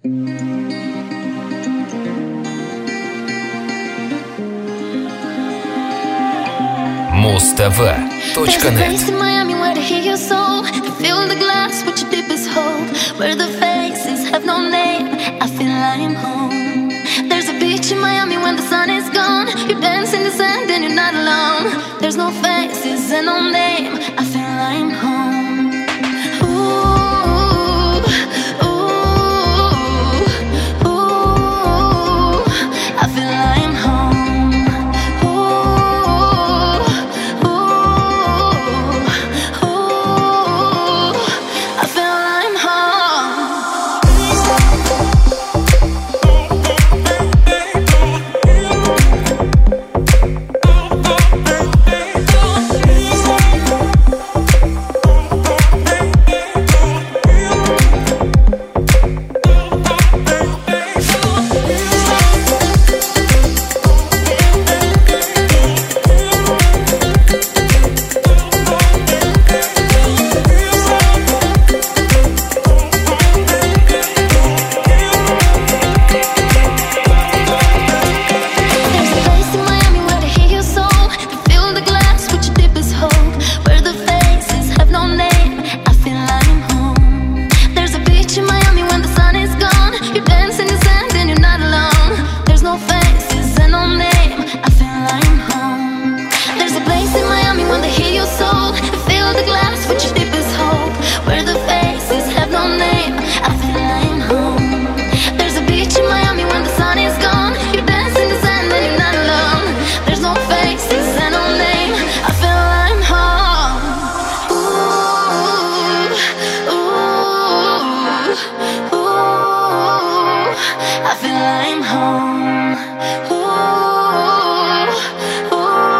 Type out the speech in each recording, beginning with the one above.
Mustava.net. Where the faces have no name, I feel I'm home. There's a beach in Miami when the sun is gone. You dance in the sand and you're not alone. There's no faces and no name, I feel I'm home. Ooh, ooh, ooh, I feel I'm home. Ooh, ooh, ooh, I feel I'm home. I feel I'm home. Ooh, ooh,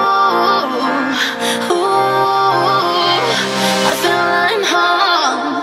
ooh, I feel I'm home.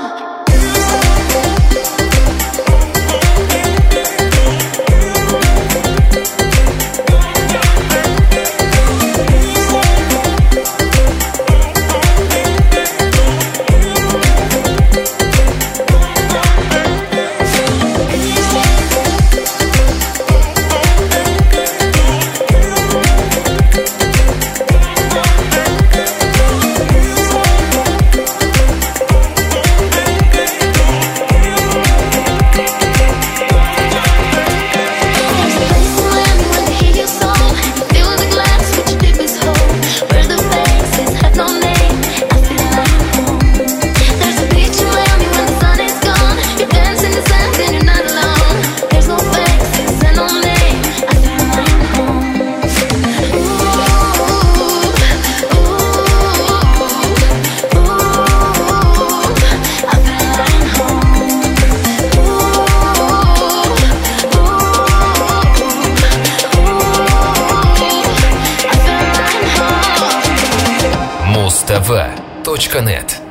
Mustava.net